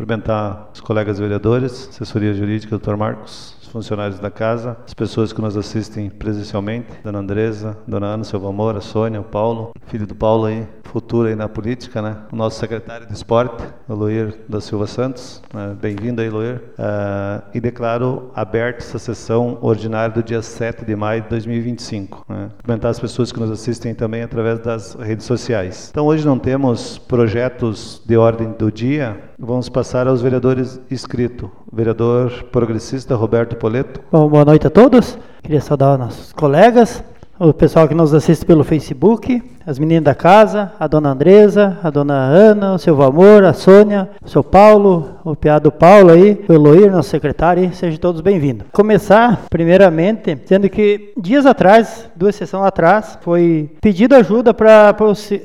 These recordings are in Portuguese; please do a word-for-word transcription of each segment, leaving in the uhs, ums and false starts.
Cumprimentar os colegas vereadores, assessoria jurídica, doutor Marcos, os funcionários da casa, as pessoas que nos assistem presencialmente, Dona Andresa, Dona Ana, seu Amor, a Sônia, o Paulo, filho do Paulo aí, futuro aí na política, né? O nosso secretário de esporte, o Loir da Silva Santos, né? Bem-vindo aí, Loir. Uh, e declaro aberta essa sessão ordinária do dia sete de maio de dois mil e vinte e cinco. Né? Cumprimentar as pessoas que nos assistem também através das redes sociais. Então, hoje não temos projetos de ordem do dia. Vamos passar aos vereadores inscritos. Vereador progressista Roberto Poleto. Bom, boa noite a todos. Queria saudar nossos colegas, o pessoal que nos assiste pelo Facebook, as meninas da casa, a dona Andresa, a dona Ana, o seu Valmor, a Sônia, o seu Paulo, o piado Paulo aí, o Eloir, nosso secretário, sejam todos bem-vindos. Começar, primeiramente, dizendo que dias atrás, duas sessões atrás, foi pedido ajuda para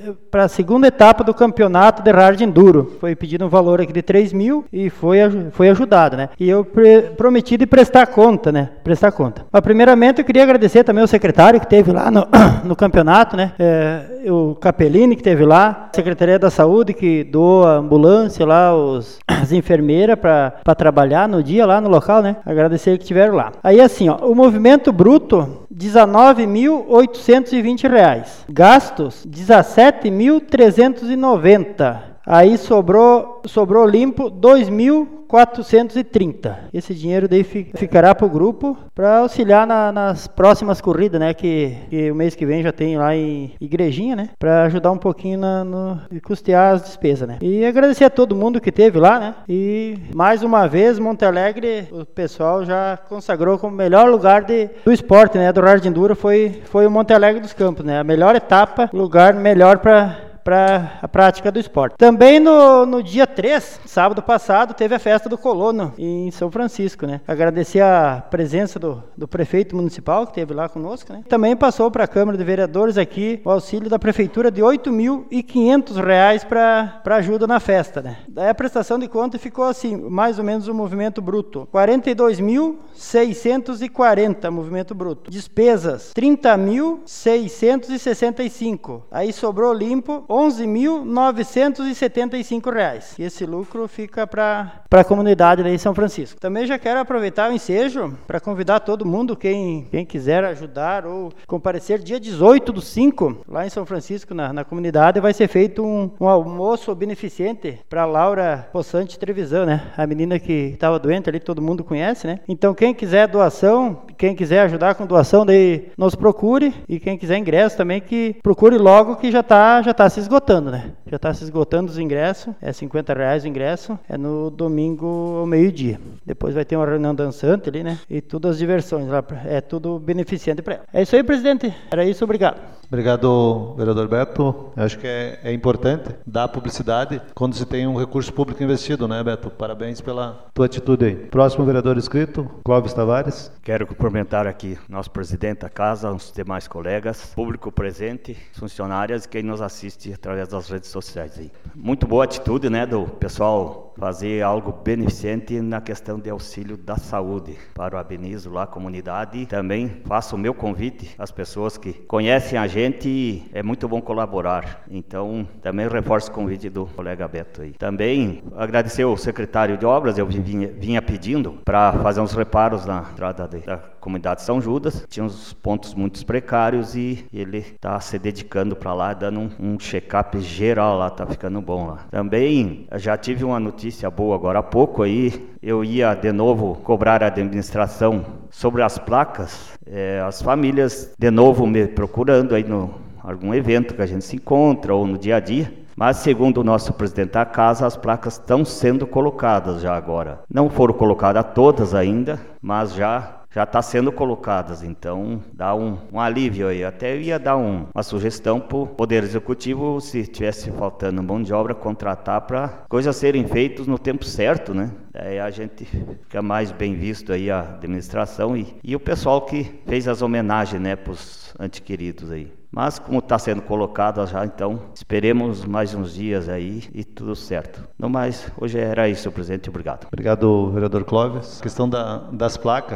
a segunda etapa do campeonato de hard enduro. Foi pedido um valor aqui de três mil e foi, foi ajudado, né? E eu pre, prometi de prestar conta, né? Prestar conta. Mas primeiramente eu queria agradecer também ao secretário que teve lá no, no campeonato, né? É, o Capellini que teve lá, a Secretaria da Saúde que doou a ambulância lá, os, as enfermeiras para trabalhar no dia lá no local, né? Agradecer que tiveram lá. Aí assim, ó, o movimento bruto, dezenove mil oitocentos e vinte reais. Gastos, dezessete mil trezentos e noventa. Aí sobrou, sobrou limpo dois mil quatrocentos e trinta. Esse dinheiro daí ficará para o grupo para auxiliar na, nas próximas corridas, né? Que, que o mês que vem já tem lá em Igrejinha, né? Para ajudar um pouquinho na, no e custear as despesas, né? E agradecer a todo mundo que teve lá, né? E mais uma vez, Monte Alegre, o pessoal já consagrou como melhor lugar de, do esporte, né? Do hard enduro foi, foi o Monte Alegre dos Campos, né? A melhor etapa, lugar melhor para para a prática do esporte. Também no, no dia três, sábado passado, teve a festa do Colono em São Francisco, né? Agradecer a presença do, do prefeito municipal que esteve lá conosco, né? Também passou para a Câmara de Vereadores aqui o auxílio da prefeitura de oito mil e quinhentos reais para ajuda na festa, né? Daí a prestação de conta ficou assim, mais ou menos o movimento bruto, quarenta e dois mil seiscentos e quarenta movimento bruto. Despesas, trinta mil seiscentos e sessenta e cinco. Aí sobrou limpo onze mil novecentos e setenta e cinco reais. E esse lucro fica para a comunidade lá em São Francisco. Também já quero aproveitar o ensejo para convidar todo mundo, quem, quem quiser ajudar ou comparecer dia dezoito do cinco, lá em São Francisco, na, na comunidade, vai ser feito um, um almoço beneficente para Laura Possante Trevisan, né? A menina que estava doente ali, todo mundo conhece, né? Então quem quiser doação, quem quiser ajudar com doação, daí nos procure, e quem quiser ingresso também, que procure logo, que já está já tá se esgotando, né? Já está se esgotando os ingressos, é cinquenta reais o ingresso, é no domingo ao meio-dia. Depois vai ter uma reunião dançante ali, né? E todas as diversões lá, é tudo beneficente para ela. É isso aí, presidente. Era isso, obrigado. Obrigado, vereador Beto. Eu acho que é, é importante dar publicidade quando se tem um recurso público investido, né, Beto? Parabéns pela tua atitude aí. Próximo vereador inscrito, Clóvis Tavares. Quero cumprimentar aqui nosso presidente da casa, os demais colegas, público presente, funcionárias e quem nos assiste através das redes sociais aí. Muito boa atitude, né, do pessoal fazer algo beneficente na questão de auxílio da saúde. Parabenizo lá a comunidade e também faço o meu convite às pessoas que conhecem a gente e é muito bom colaborar. Então, também reforço o convite do colega Beto aí. Também agradecer ao secretário de obras, eu vinha, vinha pedindo para fazer uns reparos na entrada de, da comunidade São Judas. Tinha uns pontos muito precários e ele está se dedicando para lá, dando um, um check-up geral lá, tá ficando bom lá. Também já tive uma notícia boa agora há pouco aí, eu ia de novo cobrar a administração sobre as placas, é, as famílias de novo me procurando aí no algum evento que a gente se encontra ou no dia a dia. Mas, segundo o nosso presidente da casa, as placas estão sendo colocadas já agora. Não foram colocadas todas ainda, mas já já está sendo colocadas, então dá um, um alívio aí. Até eu ia dar um, uma sugestão para o Poder Executivo, se tivesse faltando mão de obra, contratar para coisas serem feitas no tempo certo, né? Aí a gente fica mais bem visto aí a administração e, e o pessoal que fez as homenagens, né, para os antequeridos aí. Mas como está sendo colocado já, então esperemos mais uns dias aí e tudo certo. No mais, hoje era isso, presidente. Obrigado. Obrigado, vereador Clóvis. A questão da, das placas, eu já tinha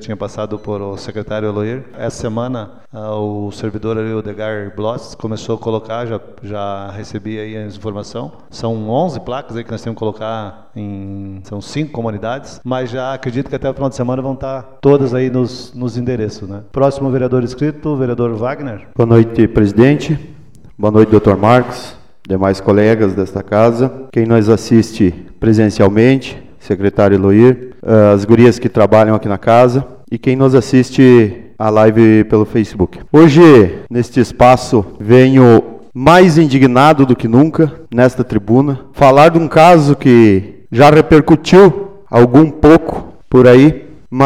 tinha passado por o secretário Eloir. Essa semana, uh, o servidor ali, o Edgar Bloss, começou a colocar, já, já recebi aí a informação. São onze placas aí que nós temos que colocar em... São cinco comunidades, mas já acredito que até o final de semana vão estar todas aí nos, nos endereços, né? Próximo vereador inscrito, o vereador Wagner. Boa noite, presidente. Boa noite, doutor Marcos, demais colegas desta casa, quem nos assiste presencialmente, secretário Eloir, as gurias que trabalham aqui na casa e quem nos assiste a live pelo Facebook. Hoje, neste espaço, venho mais indignado do que nunca nesta tribuna, falar de um caso que já repercutiu algum pouco por aí,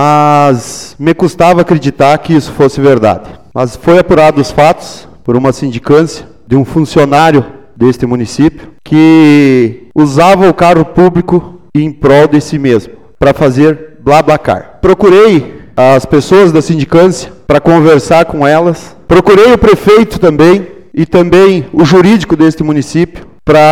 mas me custava acreditar que isso fosse verdade. Mas foi apurado os fatos por uma sindicância de um funcionário deste município que usava o carro público em prol de si mesmo, para fazer BlaBlaCar. Procurei as pessoas da sindicância para conversar com elas, procurei o prefeito também e também o jurídico deste município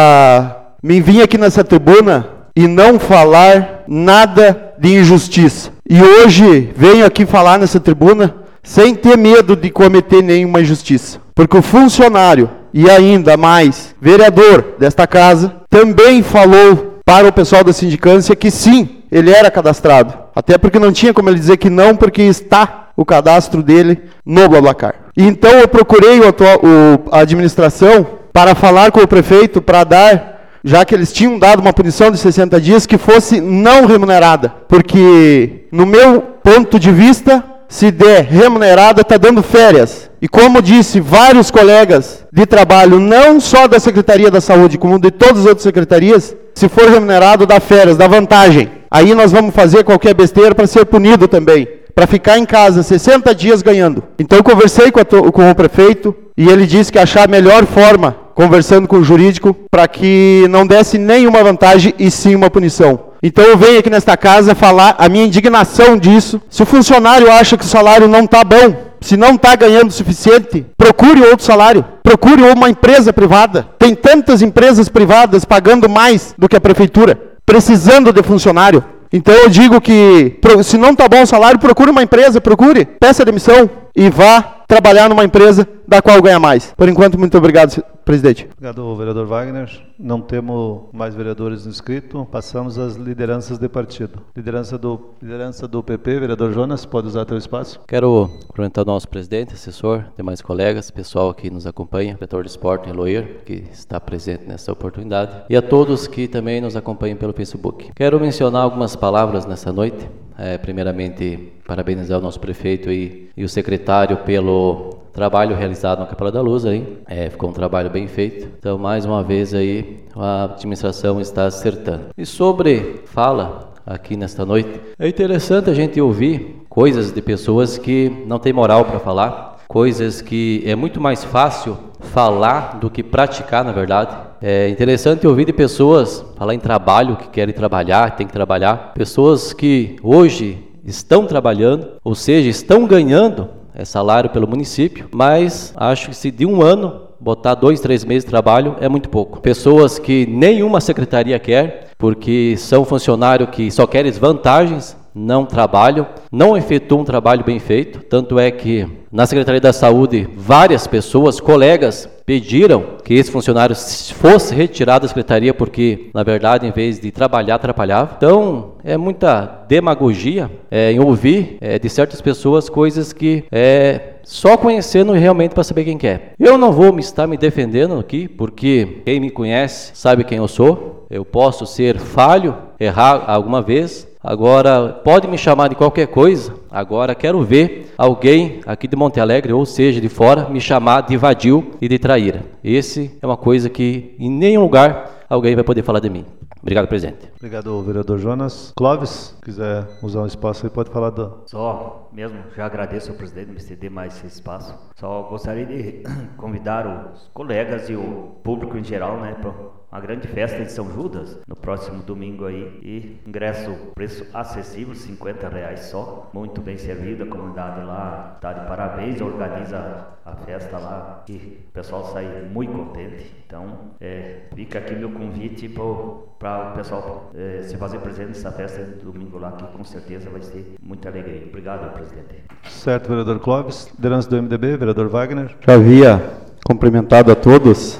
para me vir aqui nessa tribuna e não falar nada de injustiça. E hoje venho aqui falar nessa tribuna sem ter medo de cometer nenhuma injustiça, porque o funcionário e ainda mais vereador desta casa também falou para o pessoal da sindicância que sim, ele era cadastrado, até porque não tinha como ele dizer que não, porque está o cadastro dele no BlaBlaCar. Então eu procurei o, o, a administração para falar com o prefeito para dar, já que eles tinham dado uma punição de sessenta dias, que fosse não remunerada, porque no meu ponto de vista, se der remunerada, está dando férias. E como disse vários colegas de trabalho, não só da Secretaria da Saúde, como de todas as outras secretarias, se for remunerado, dá férias, dá vantagem. Aí nós vamos fazer qualquer besteira para ser punido também, para ficar em casa sessenta dias ganhando. Então eu conversei com, a, com o prefeito e ele disse que achar a melhor forma, conversando com o jurídico, para que não desse nenhuma vantagem e sim uma punição. Então eu venho aqui nesta casa falar a minha indignação disso. Se o funcionário acha que o salário não está bom, se não está ganhando o suficiente, procure outro salário, procure uma empresa privada. Tem tantas empresas privadas pagando mais do que a prefeitura, precisando de funcionário. Então eu digo que se não está bom o salário, procure uma empresa, procure, peça demissão e vá trabalhar numa empresa da qual ganha mais. Por enquanto, muito obrigado, presidente. Obrigado, vereador Wagner. Não temos mais vereadores inscritos. Passamos às lideranças de partido. Liderança do, liderança do P P, vereador Jonas, pode usar teu espaço. Quero cumprimentar o nosso presidente, assessor, demais colegas, pessoal que nos acompanha, diretor de esporte, Eloir, que está presente nessa oportunidade, e a todos que também nos acompanham pelo Facebook. Quero mencionar algumas palavras nessa noite. É, primeiramente, parabenizar o nosso prefeito e, e o secretário pelo trabalho realizado na Capela da Luz aí. É, ficou um trabalho bem feito. Então, mais uma vez aí, a administração está acertando. E sobre fala aqui nesta noite, é interessante a gente ouvir coisas de pessoas que não têm moral para falar, coisas que é muito mais fácil falar do que praticar, na verdade. É interessante ouvir de pessoas falar em trabalho, que querem trabalhar, tem que trabalhar. Pessoas que hoje estão trabalhando, ou seja, estão ganhando é, salário pelo município, mas acho que se de um ano botar dois, três meses de trabalho é muito pouco. Pessoas que nenhuma secretaria quer, porque são funcionários que só querem vantagens, não trabalham, não efetuam um trabalho bem feito. Tanto é que na Secretaria da Saúde, várias pessoas, colegas, pediram que esse funcionário fosse retirado da secretaria porque, na verdade, em vez de trabalhar, atrapalhava. Então, é muita demagogia é, em ouvir é, de certas pessoas coisas que é só conhecendo realmente para saber quem quer. Eu não vou me estar me defendendo aqui, porque quem me conhece sabe quem eu sou. Eu posso ser falho, errar alguma vez. Agora, pode me chamar de qualquer coisa. Agora, quero ver alguém aqui de Monte Alegre, ou seja, de fora, me chamar de vadio e de traíra. Esse é uma coisa que em nenhum lugar alguém vai poder falar de mim. Obrigado, presidente. Obrigado, vereador Jonas. Clóvis, se quiser usar um espaço aí, pode falar do... Só mesmo, já agradeço ao presidente me ceder mais esse espaço. Só gostaria de convidar os colegas e o público em geral, né, para uma grande festa de São Judas, no próximo domingo aí, e ingresso, preço acessível, cinquenta reais só, muito bem servido, a comunidade lá está de parabéns, organiza a festa lá, e o pessoal sai muito contente. Então, é, fica aqui meu convite para o para o pessoal eh, se fazer presente nessa festa do domingo lá, que com certeza vai ser muita alegria. Obrigado, presidente. Certo, vereador Clóvis. Liderança do M D B, vereador Wagner. Já havia cumprimentado a todos.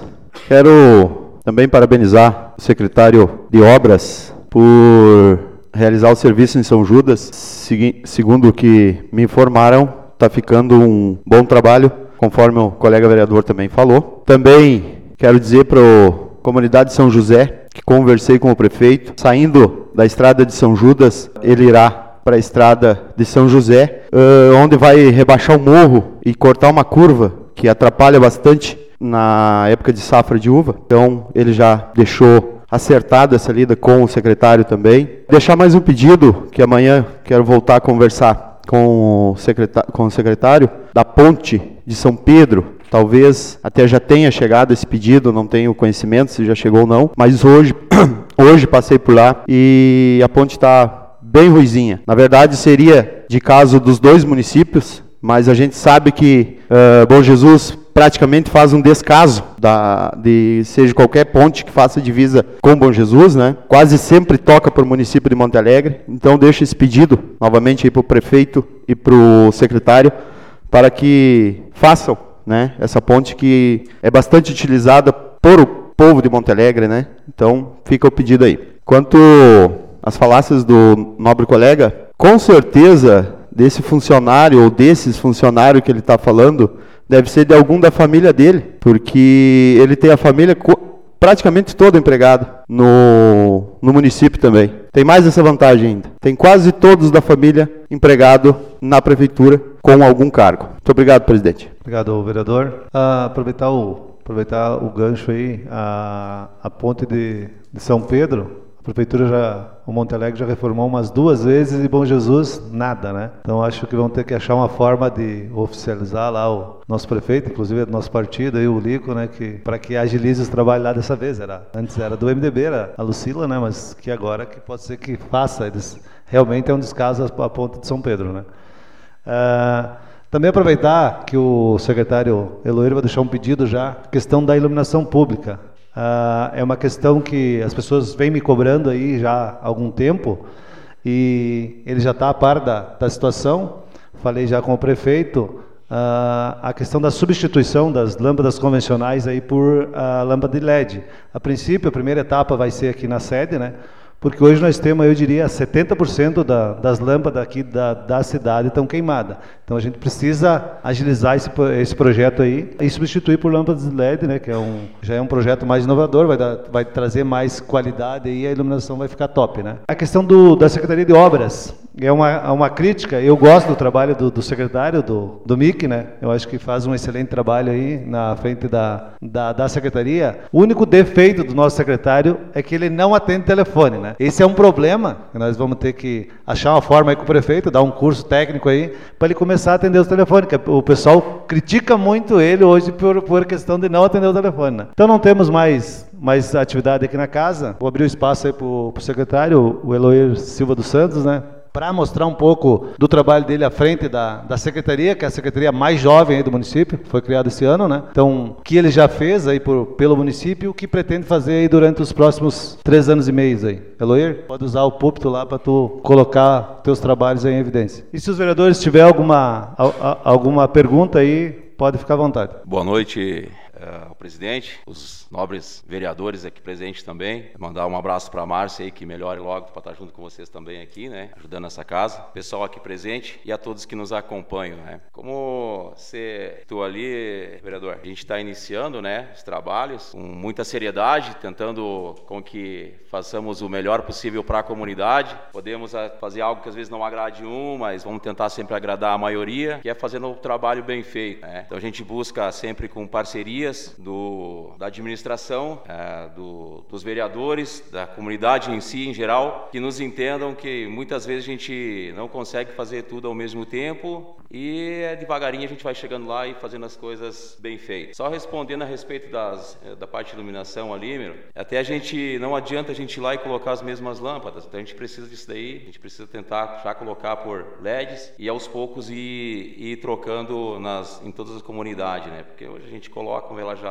Quero também parabenizar o secretário de Obras por realizar o serviço em São Judas. Segui- segundo o que me informaram, está ficando um bom trabalho, conforme o colega vereador também falou. Também quero dizer para a comunidade de São José, que conversei com o prefeito, saindo da estrada de São Judas, ele irá para a estrada de São José, uh, onde vai rebaixar o morro e cortar uma curva que atrapalha bastante na época de safra de uva. Então ele já deixou acertada essa lida com o secretário também. Deixar mais um pedido, que amanhã quero voltar a conversar com o secretário, com o secretário da ponte de São Pedro. Talvez até já tenha chegado esse pedido, não tenho conhecimento se já chegou ou não, mas hoje, hoje passei por lá e a ponte está bem ruizinha. Na verdade seria de caso dos dois municípios, mas a gente sabe que uh, Bom Jesus praticamente faz um descaso da, de seja qualquer ponte que faça divisa com Bom Jesus, né? Quase sempre toca para o município de Monte Alegre. Então deixo esse pedido novamente para o prefeito e para o secretário para que façam, né, essa ponte que é bastante utilizada por o povo de Monte Alegre, né? Então fica o pedido aí. Quanto às falácias do nobre colega, com certeza desse funcionário ou desses funcionários que ele está falando deve ser de algum da família dele, porque ele tem a família praticamente toda empregada no, no município também. Tem mais essa vantagem ainda. Tem quase todos da família empregado na prefeitura com algum cargo. Muito obrigado, presidente. Obrigado, vereador. Ah, aproveitar, o, aproveitar o gancho aí, a, a ponte de, de São Pedro, a prefeitura já, o Monte Alegre já reformou umas duas vezes e Bom Jesus nada, né? Então acho que vão ter que achar uma forma de oficializar lá o nosso prefeito, inclusive do nosso partido, aí, o Lico, né? Que, para que agilize os trabalhos lá dessa vez. Era, antes era do M D B, era a Lucila, né? Mas que agora que pode ser que faça. Eles, realmente é um descaso a, a ponte de São Pedro, né? Ah, também aproveitar que o secretário Eloir vai deixar um pedido já, questão da iluminação pública. Uh, é uma questão que as pessoas vêm me cobrando aí já há algum tempo e ele já está a par da, da situação. Falei já com o prefeito uh, a questão da substituição das lâmpadas convencionais aí por uh, lâmpada de L E D. A princípio, a primeira etapa vai ser aqui na sede, né? Porque hoje nós temos, eu diria, setenta por cento da, das lâmpadas aqui da, da cidade estão queimadas. Então a gente precisa agilizar esse, esse projeto aí e substituir por lâmpadas de L E D, né, que é um, já é um projeto mais inovador, vai, dar, vai trazer mais qualidade e a iluminação vai ficar top, né? A questão do, da Secretaria de Obras é uma, uma crítica. Eu gosto do trabalho do, do secretário, do, do Mick, né? Eu acho que faz um excelente trabalho aí na frente da, da, da Secretaria. O único defeito do nosso secretário é que ele não atende telefone, né? Esse é um problema, nós vamos ter que achar uma forma aí com o prefeito, dar um curso técnico aí, para ele começar a atender os telefones, que o pessoal critica muito ele hoje por, por questão de não atender o telefone, né? Então não temos mais, mais atividade aqui na casa. Vou abrir o espaço aí para o secretário, o Eloir Silva dos Santos, né? Para mostrar um pouco do trabalho dele à frente da, da secretaria, que é a secretaria mais jovem aí do município, foi criada esse ano, né? Então, o que ele já fez aí por, pelo município e o que pretende fazer aí durante os próximos três anos e meio aí. Eloir, pode usar o púlpito lá para tu colocar teus trabalhos aí em evidência. E se os vereadores tiverem alguma, a, a, alguma pergunta aí, pode ficar à vontade. Boa noite ao presidente, os nobres vereadores aqui presentes também. Mandar um abraço para a Márcia aí, que melhore logo para estar junto com vocês também aqui, né, ajudando essa casa. Pessoal aqui presente e a todos que nos acompanham, né. Como você estou ali, vereador, a gente está iniciando, né, os trabalhos com muita seriedade, tentando com que façamos o melhor possível para a comunidade. Podemos fazer algo que às vezes não agrade um, mas vamos tentar sempre agradar a maioria, que é fazendo o trabalho bem feito, né. Então a gente busca sempre com parcerias do, da administração, é, do, dos vereadores, da comunidade em si, em geral, que nos entendam que muitas vezes a gente não consegue fazer tudo ao mesmo tempo e devagarinho a gente vai chegando lá e fazendo as coisas bem feitas. Só respondendo a respeito das, da parte de iluminação ali, meu, até a gente, não adianta a gente ir lá e colocar as mesmas lâmpadas, então a gente precisa disso daí, a gente precisa tentar já colocar por L E Ds e aos poucos ir, ir trocando nas, em todas as comunidades, né? Porque hoje a gente coloca, vê lá já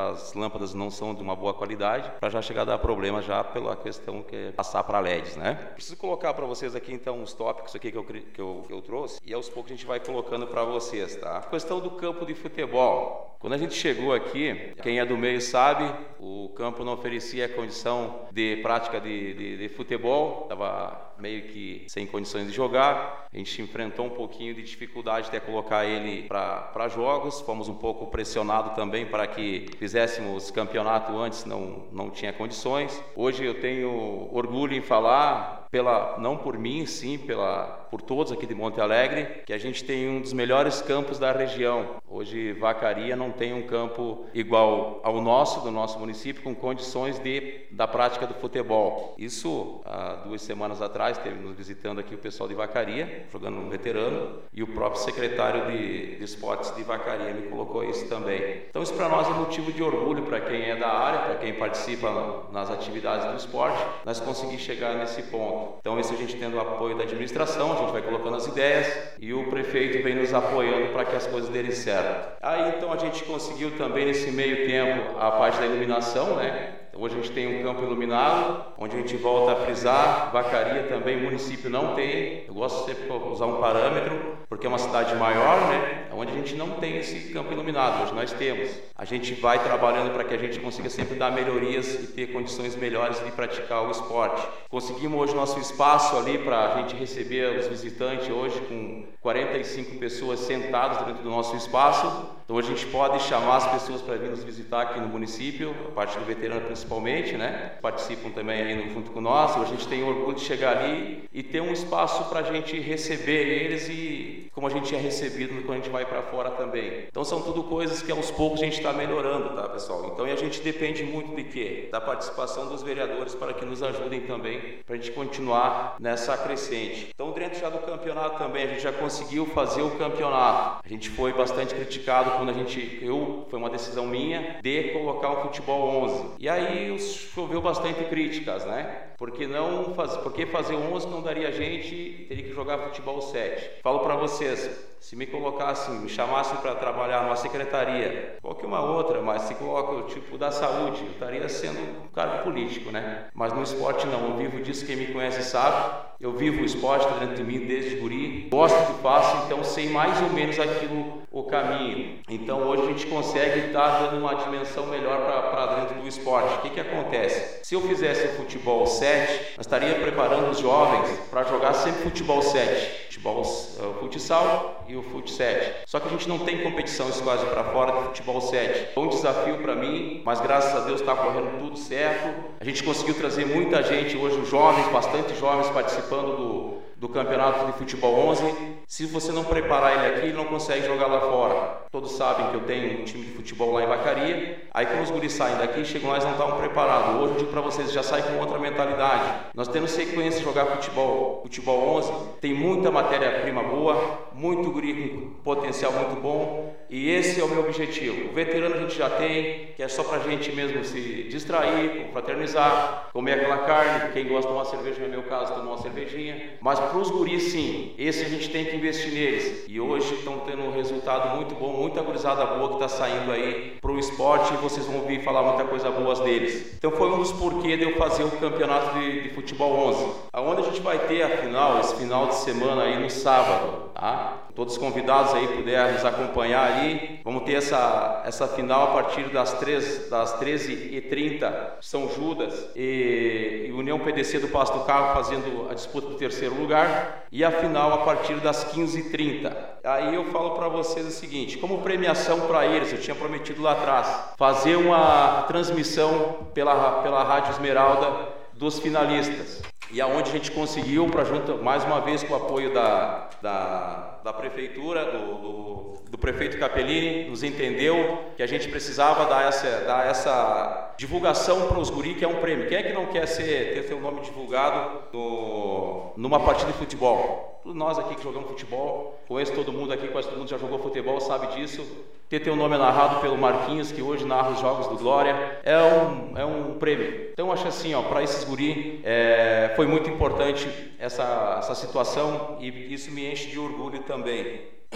as lâmpadas não são de uma boa qualidade, para já chegar a dar problema já pela questão que é passar para L E Ds, né? Preciso colocar para vocês aqui então os tópicos aqui que eu, que eu, que eu trouxe e aos poucos a gente vai colocando para vocês, tá? A questão do campo de futebol. Quando a gente chegou aqui, quem é do meio sabe, o campo não oferecia condição de prática de, de, de futebol, estava meio que sem condições de jogar. A gente enfrentou um pouquinho de dificuldade até colocar ele para jogos, fomos um pouco pressionados também para que fizéssemos campeonato antes, não, não tinha condições. Hoje eu tenho orgulho em falar, pela, não por mim, sim, pela, por todos aqui de Monte Alegre, que a gente tem um dos melhores campos da região. Hoje Vacaria não tem um campo igual ao nosso, do nosso município, com condições de, da prática do futebol. Isso, há duas semanas atrás, esteve nos visitando aqui o pessoal de Vacaria, jogando um veterano, e o próprio secretário de, de esportes de Vacaria me colocou isso também. Então isso para nós é motivo de orgulho, para quem é da área, para quem participa nas atividades do esporte, nós conseguimos chegar nesse ponto. Então isso a gente tendo o apoio da administração, a gente vai colocando as ideias, e o prefeito vem nos apoiando para que as coisas derem certo. Aí então a gente conseguiu também nesse meio tempo a parte da iluminação, né? Hoje a gente tem um campo iluminado, onde a gente volta a frisar. Vacaria também, o município não tem. Eu gosto sempre de usar um parâmetro, porque é uma cidade maior, né? Onde a gente não tem esse campo iluminado. Hoje nós temos. A gente vai trabalhando para que a gente consiga sempre dar melhorias e ter condições melhores de praticar o esporte. Conseguimos hoje nosso espaço ali para a gente receber os visitantes hoje com quarenta e cinco pessoas sentadas dentro do nosso espaço. Então hoje a gente pode chamar as pessoas para vir nos visitar aqui no município, a parte do veterano principalmente, né? Participam também aí junto com nós. Hoje a gente tem orgulho de chegar ali e ter um espaço para a gente receber eles e como a gente é recebido quando a gente vai para fora também. Então são tudo coisas que aos poucos a gente está melhorando, tá, pessoal? Então e a gente depende muito de quê? Da participação dos vereadores para que nos ajudem também, para a gente continuar nessa crescente. Então dentro já do campeonato também, a gente já conseguiu fazer o campeonato. A gente foi bastante criticado quando a gente, eu, foi uma decisão minha, de colocar um futebol onze. E aí choveu bastante críticas, né? Porque não faz, porque fazer onze não daria a gente, teria que jogar futebol sete. Falo para vocês, se me colocassem, me chamassem para trabalhar numa secretaria, qualquer uma outra, mas se coloca o tipo da saúde, eu estaria sendo um cargo político, né? Mas no esporte não, eu vivo disso, quem me conhece sabe. Eu vivo o esporte dentro de mim desde guri, gosto do que faço, então sei mais ou menos aquilo, o caminho. Então hoje a gente consegue estar dando uma dimensão melhor para dentro do esporte. O que que acontece? Se eu fizesse o futebol sete, nós estaria preparando os jovens para jogar sempre futebol sete, futebol, uh, futsal e o fut sete. Só que a gente não tem competição quase para fora do futebol sete. Foi um desafio para mim, mas graças a Deus está correndo tudo certo. A gente conseguiu trazer muita gente hoje, os jovens, bastante jovens participando do, do campeonato de futebol onze. Se você não preparar ele aqui, ele não consegue jogar lá fora. Todos sabem que eu tenho um time de futebol lá em Vacaria. Aí quando os guris saem daqui, chegam lá e não estavam preparados. Hoje eu digo para vocês, já sai com outra mentalidade. Nós temos sequência de jogar futebol, futebol onze. Tem muita matéria-prima boa, muito guri com potencial muito bom. E esse é o meu objetivo. O veterano a gente já tem, que é só pra gente mesmo se distrair, confraternizar, comer aquela carne. Quem gosta de tomar cerveja, no meu caso, tomar uma cervejinha. Mas pros guris sim, esse a gente tem que investir neles. E hoje estão tendo um resultado muito bom, muita gurizada boa que está saindo aí pro esporte e vocês vão ouvir falar muita coisa boa deles. Então foi um dos porquês de eu fazer o campeonato de, de futebol onze, aonde a gente vai ter a final, esse final de semana aí no sábado, tá? Todos convidados aí puderem nos acompanhar ali. Vamos ter essa, essa final a partir das, das treze e trinta, São Judas e, e União P D C do Passo do Carro fazendo a disputa do terceiro lugar, e a final a partir das quinze e trinta. Aí eu falo para vocês o seguinte, como premiação para eles, eu tinha prometido lá atrás, fazer uma transmissão pela, pela Rádio Esmeralda dos finalistas. E aonde a gente conseguiu, para junto, mais uma vez com o apoio da, da, da prefeitura, do, do, do prefeito Capellini, nos entendeu que a gente precisava dar essa, dar essa divulgação para os guri, que é um prêmio. Quem é que não quer ser, ter seu nome divulgado no, numa partida de futebol? Todos nós aqui que jogamos futebol, conheço todo mundo aqui, quase todo mundo já jogou futebol, sabe disso. Ter teu nome narrado pelo Marquinhos, que hoje narra os jogos do Glória, é um, é um prêmio. Então acho assim, ó, para esses guri, é, foi muito importante essa, essa situação e isso me enche de orgulho também.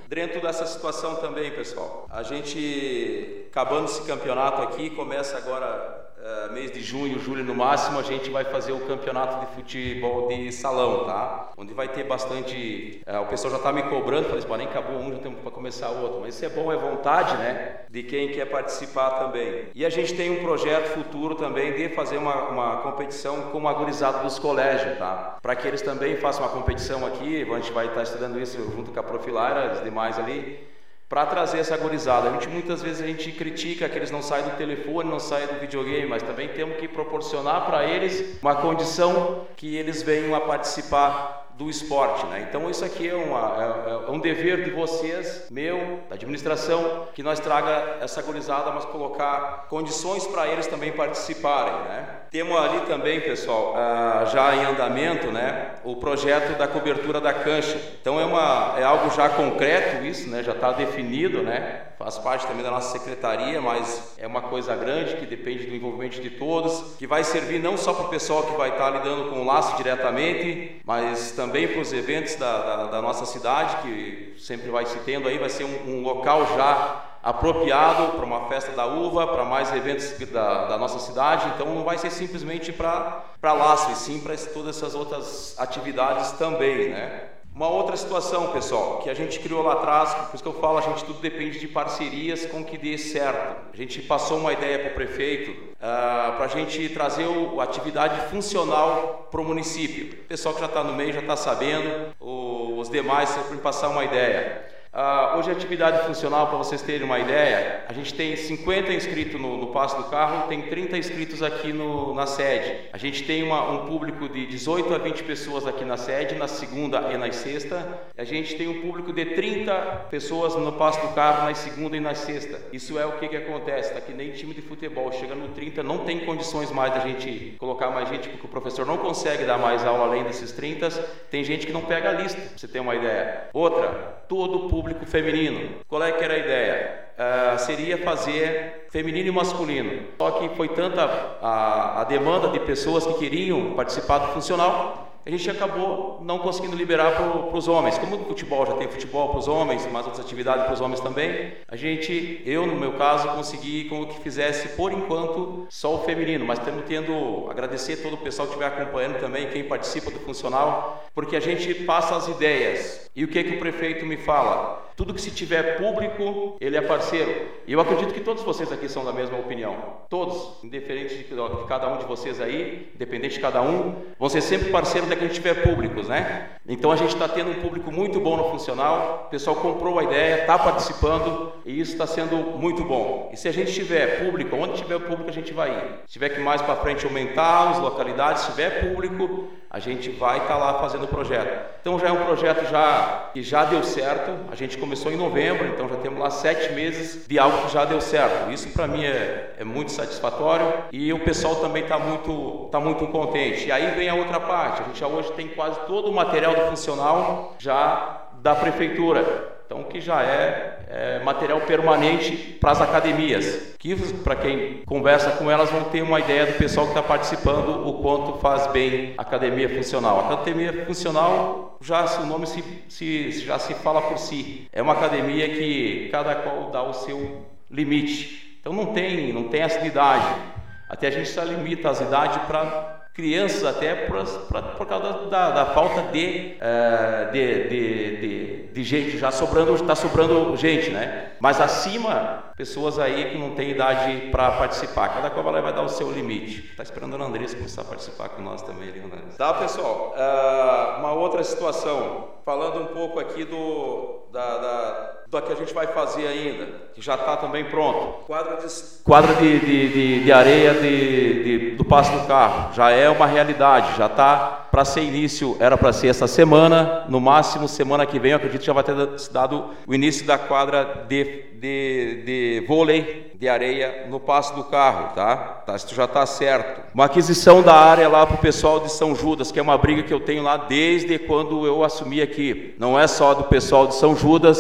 Dentro dessa situação também, pessoal, a gente, acabando esse campeonato aqui, começa agora, uh, mês de junho, julho no máximo, a gente vai fazer o campeonato de futebol de salão, tá? Onde vai ter bastante... Uh, o pessoal já está me cobrando, falei assim, nem acabou um, já temos para começar outro. Mas isso é bom, é vontade, né? De quem quer participar também. E a gente tem um projeto futuro também de fazer uma, uma competição com a gurizada dos colégios, tá? Para que eles também façam uma competição aqui, a gente vai estar estudando isso junto com a Profilaira, os demais ali, para trazer essa gurizada. A gente, muitas vezes a gente critica que eles não saem do telefone, não saem do videogame, mas também temos que proporcionar para eles uma condição que eles venham a participar do esporte, né? Então isso aqui é, uma, é, é um dever de vocês, meu, da administração, que nós traga essa gurizada, mas colocar condições para eles também participarem, né? Temos ali também, pessoal, uh, já em andamento, né, o projeto da cobertura da cancha. Então é, uma, é algo já concreto isso, né, já está definido, né, faz parte também da nossa secretaria, mas é uma coisa grande que depende do envolvimento de todos, que vai servir não só para o pessoal que vai estar lidando com o laço diretamente, mas também para os eventos da, da, da nossa cidade, que sempre vai se tendo aí, vai ser um, um local já apropriado para uma festa da uva, para mais eventos da, da nossa cidade. Então não vai ser simplesmente para para laço, e sim para todas essas outras atividades também, né? Uma outra situação, pessoal, que a gente criou lá atrás, por isso que eu falo, a gente tudo depende de parcerias com que dê certo. A gente passou uma ideia para o prefeito uh, para a gente trazer a atividade funcional para o município. O pessoal que já está no meio já está sabendo, o, os demais sempre passar uma ideia. Uh, hoje a atividade funcional, para vocês terem uma ideia, a gente tem cinquenta inscritos no, no Passo do Carro, tem trinta inscritos aqui no, na sede. A gente tem uma, um público de dezoito a vinte pessoas aqui na sede, na segunda e na sexta. A gente tem um público de trinta pessoas no Passo do Carro, na segunda e na sexta. Isso é o que, que acontece, tá? Que nem time de futebol, chega no trinta, não tem condições mais da gente colocar mais gente, porque o professor não consegue dar mais aula além desses trinta. Tem gente que não pega a lista, pra você ter uma ideia. Outra, todo o público público feminino. Qual é que era a ideia? Uh, seria fazer feminino e masculino. Só que foi tanta a, a demanda de pessoas que queriam participar do funcional, a gente acabou não conseguindo liberar para os homens. Como o futebol já tem futebol para os homens, mais outras atividades para os homens também, a gente, eu no meu caso, consegui com que fizesse por enquanto só o feminino, mas estamos tendo, agradecer todo o pessoal que estiver acompanhando também, quem participa do funcional, porque a gente passa as ideias. E o que, que o prefeito me fala? Tudo que se tiver público, ele é parceiro. E eu acredito que todos vocês aqui são da mesma opinião. Todos, independente de, de cada um de vocês aí, independente de cada um, vão ser sempre parceiros daquele que tiver públicos, né? Então a gente está tendo um público muito bom no funcional, o pessoal comprou a ideia, está participando e isso está sendo muito bom. E se a gente tiver público, onde tiver público a gente vai ir. Se tiver que mais para frente aumentar as localidades, se tiver público, a gente vai estar tá lá fazendo o projeto. Então já é um projeto já, que já deu certo, a gente começou em novembro, então já temos lá sete meses de algo que já deu certo. Isso para mim é, é muito satisfatório e o pessoal também está muito, tá muito contente. E aí vem a outra parte, a gente já hoje tem quase todo o material do funcional já da prefeitura. Então, que já é, é material permanente para as academias, que para quem conversa com elas vão ter uma ideia do pessoal que está participando, o quanto faz bem a academia funcional. A academia funcional, já o nome se, se, já se fala por si, é uma academia que cada qual dá o seu limite. Então não tem, não tem essa idade, até a gente só limita as idades para crianças, até por, pra, por causa da, da falta de, uh, de, de, de, de gente, já sobrando, está sobrando gente, né? Mas acima, pessoas aí que não têm idade para participar, cada qual vai dar o seu limite. Está esperando a Dona Andressa começar a participar com nós também, ali, Dona Andressa. Tá, pessoal, uh, uma outra situação, falando um pouco aqui do, da, da, do que a gente vai fazer ainda, que já está também pronto. Quadra de, quadra de, de, de, de areia de, de, do Passo do Carro, já é uma realidade, já está para ser início, era para ser essa semana, no máximo semana que vem, eu acredito que já vai ter dado o início da quadra de, de, de vôlei de areia no Passo do Carro, tá? tá isso já está certo. Uma aquisição da área lá para o pessoal de São Judas, que é uma briga que eu tenho lá desde quando eu assumi aqui. Não é só do pessoal de São Judas,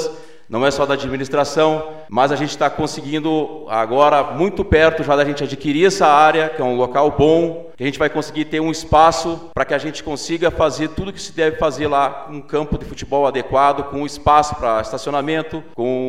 não é só da administração, mas a gente está conseguindo agora, muito perto já da gente adquirir essa área, que é um local bom, que a gente vai conseguir ter um espaço para que a gente consiga fazer tudo que se deve fazer lá, um campo de futebol adequado, com espaço para estacionamento,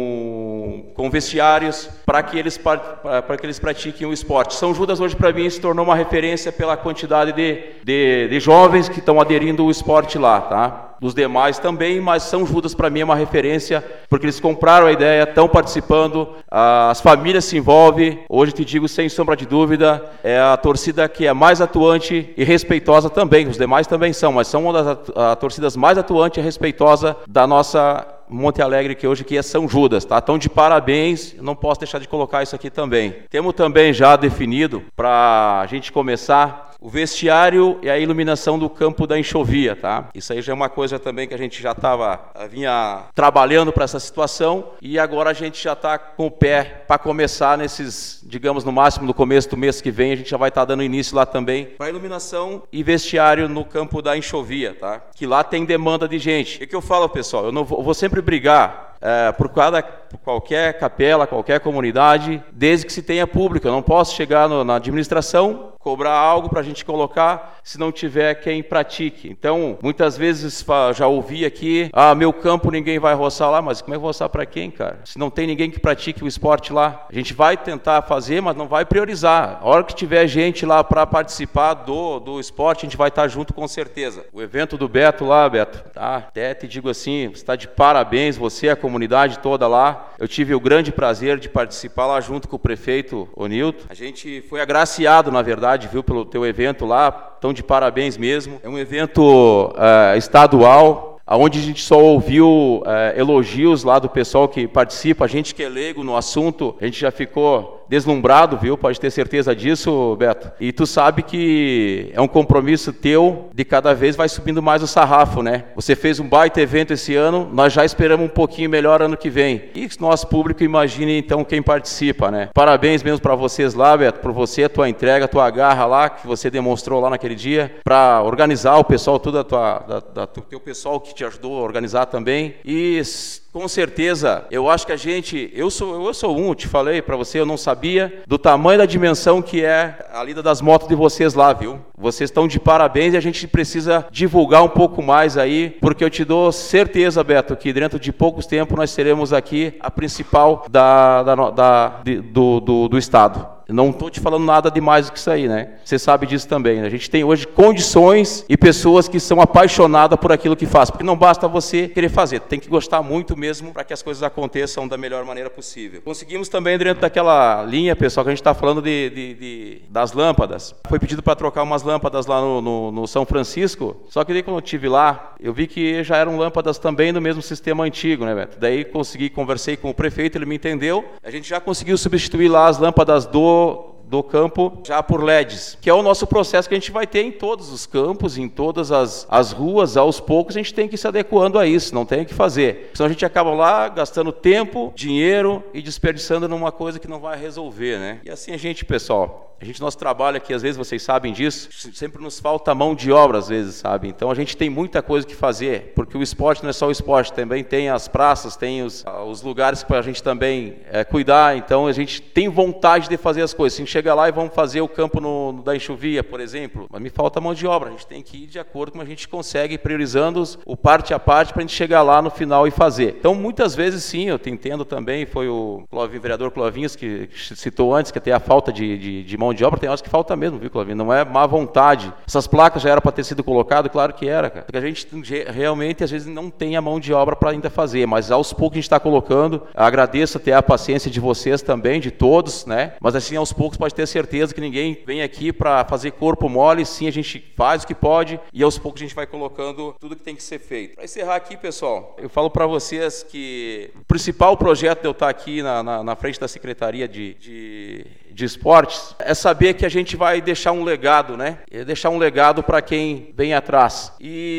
com, com vestiários, para que eles para que eles pratiquem o esporte. São Judas hoje para mim se tornou uma referência pela quantidade de, de, de jovens que estão aderindo ao esporte lá, tá? Dos demais também, mas São Judas para mim é uma referência, porque eles compraram a ideia, estão participando, as famílias se envolvem. Hoje te digo sem sombra de dúvida, é a torcida que é mais atuante e respeitosa também, os demais também são, mas são uma das a, a torcidas mais atuante e respeitosa da nossa Monte Alegre, que hoje aqui é São Judas, tá? Então de parabéns, não posso deixar de colocar isso aqui também. Temos também já definido, para a gente começar, o vestiário e a iluminação do campo da Enxovia, tá? Isso aí já é uma coisa também que a gente já estava, vinha trabalhando para essa situação, e agora a gente já está com o pé para começar nesses, digamos, no máximo no começo do mês que vem, a gente já vai estar tá dando início lá também para iluminação e vestiário no campo da Enxovia, tá? Que lá tem demanda de gente. O que eu falo, pessoal, eu não vou, eu vou sempre brigar É, por, cada, por qualquer capela, qualquer comunidade, desde que se tenha público. Eu não posso chegar no, na administração, cobrar algo para a gente colocar, se não tiver quem pratique. Então, muitas vezes já ouvi aqui, ah, meu campo ninguém vai roçar lá, mas como é que eu vou roçar para quem, cara? Se não tem ninguém que pratique o esporte lá, a gente vai tentar fazer, mas não vai priorizar. A hora que tiver gente lá para participar do, do esporte, a gente vai estar junto com certeza. O evento do Beto lá, Beto, tá? Até te digo assim, você está de parabéns, você, a comunidade toda lá. Eu tive o grande prazer de participar lá junto com o prefeito Onilton. A gente foi agraciado, na verdade, viu, pelo teu evento lá. Então, de parabéns mesmo. É um evento uh, estadual, onde a gente só ouviu uh, elogios lá do pessoal que participa. A gente que é leigo no assunto, a gente já ficou deslumbrado, viu? Pode ter certeza disso, Beto. E tu sabe que é um compromisso teu de cada vez vai subindo mais o sarrafo, né? Você fez um baita evento esse ano, nós já esperamos um pouquinho melhor ano que vem. E nosso público imagine então quem participa, né? Parabéns mesmo para vocês lá, Beto, por você, a tua entrega, a tua garra lá, que você demonstrou lá naquele dia, para organizar o pessoal, tudo a tua, da, da, teu pessoal que te ajudou a organizar também. E com certeza, eu acho que a gente, eu sou, eu sou um, eu te falei para você, eu não sabia do tamanho da dimensão que é a lida das motos de vocês lá, viu? Vocês estão de parabéns e a gente precisa divulgar um pouco mais aí, porque eu te dou certeza, Beto, que dentro de poucos tempos nós teremos aqui a principal da, da, da, de, do, do, do estado. Não estou te falando nada de mais do que isso aí, né? Você sabe disso também, né? A gente tem hoje condições e pessoas que são apaixonadas por aquilo que faz, porque não basta você querer fazer, tem que gostar muito mesmo para que as coisas aconteçam da melhor maneira possível. Conseguimos também, dentro daquela linha, pessoal, que a gente está falando de, de, de, das lâmpadas. Foi pedido para trocar umas lâmpadas lá no, no, no São Francisco, só que daí quando eu estive lá, eu vi que já eram lâmpadas também do mesmo sistema antigo, né, Beto? Daí consegui, conversei com o prefeito, ele me entendeu, a gente já conseguiu substituir lá as lâmpadas do do campo já por L E Ds, que é o nosso processo que a gente vai ter em todos os campos, em todas as, as ruas, aos poucos a gente tem que ir se adequando a isso, não tem o que fazer. Senão a gente acaba lá gastando tempo, dinheiro e desperdiçando numa coisa que não vai resolver, né? E assim a gente, pessoal, a gente, nosso trabalho aqui, às vezes vocês sabem disso, sempre nos falta mão de obra, às vezes, sabe? Então a gente tem muita coisa que fazer, porque o esporte não é só o esporte, também tem as praças, tem os, os lugares para a gente também é, cuidar, então a gente tem vontade de fazer as coisas. Se a gente chega lá e vamos fazer o campo no, no da Enxovia, por exemplo, mas me falta mão de obra, a gente tem que ir de acordo com a gente consegue, priorizando o parte a parte para a gente chegar lá no final e fazer. Então muitas vezes sim, eu te entendo também, foi o Clovinho, o vereador Clovinhos que citou antes, que tem a falta de, de, de mão de obra, tem horas que falta mesmo, viu, Clovinho? Não é má vontade. Essas placas já eram para ter sido colocadas, claro que era, cara. Porque a gente realmente, às vezes, não tem a mão de obra para ainda fazer, mas aos poucos a gente está colocando. Agradeço até a paciência de vocês também, de todos, né? Mas assim, aos poucos pode ter certeza que ninguém vem aqui para fazer corpo mole, sim, a gente faz o que pode e aos poucos a gente vai colocando tudo que tem que ser feito. Para encerrar aqui, pessoal, eu falo para vocês que o principal projeto de eu estar aqui na, na, na frente da Secretaria de, de de esportes, é saber que a gente vai deixar um legado, né? É deixar um legado para quem vem atrás.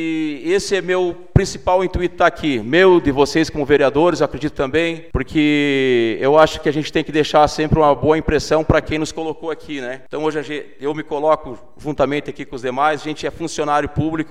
E esse é meu principal intuito estar aqui. Meu, de vocês como vereadores, eu acredito também, porque eu acho que a gente tem que deixar sempre uma boa impressão para quem nos colocou aqui, né? Então hoje eu me coloco juntamente aqui com os demais, a gente é funcionário público, né?